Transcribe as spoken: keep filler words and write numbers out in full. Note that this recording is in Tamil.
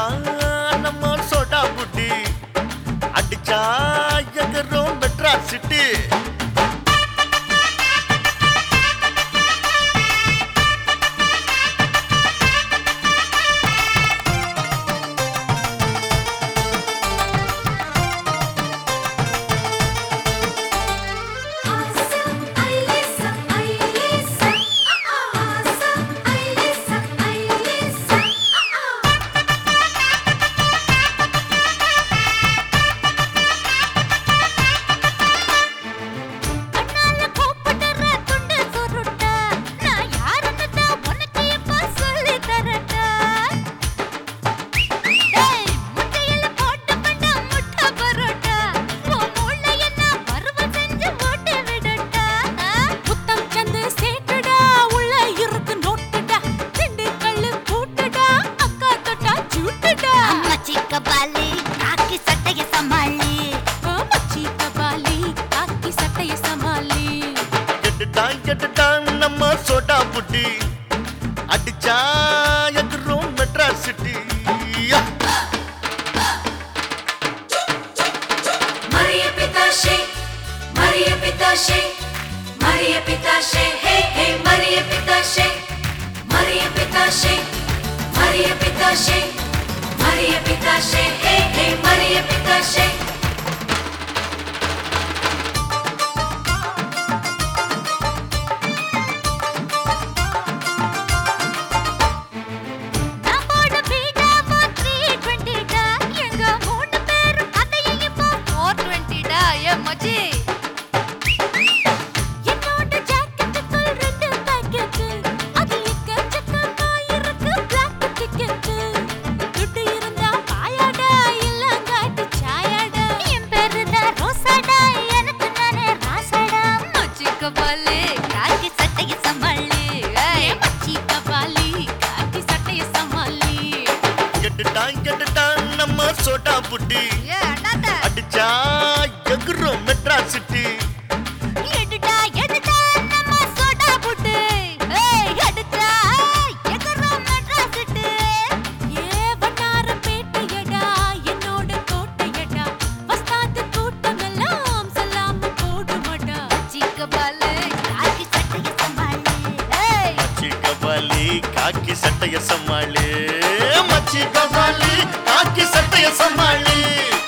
நம்ம சோடா புட்டி அடிச்சா எகரும் மெட்ராஸ் சிட்டி நம்ம சோடா புட்டி அடிச்சா எதிரும் Madras city Maria Pitashe, Maria Pitashe, Maria Pitashe, hey hey Maria Pitashe, Maria Pitashe, Maria Pitashe, Maria Pitashe, hey hey Maria Pitashe. நம்ம சோடா புட்டி அடிச்சா எகுரும் மெட்ராஸ் சிட்டி காக்கி சட்டைய சமாளி மச்சி கபாலி காக்கி சட்டைய சமாளி